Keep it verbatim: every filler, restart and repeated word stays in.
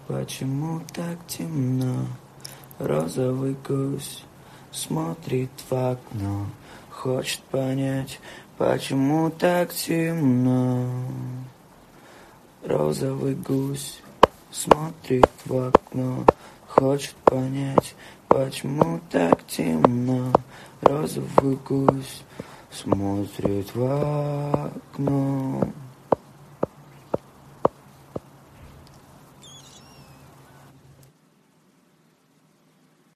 Почему так темно? Розовый гусь смотрит в окно, хочет понять, почему так темно. Розовый гусь смотрит в окно, хочет понять, почему так темно. Розовый гусь смотрит в окно.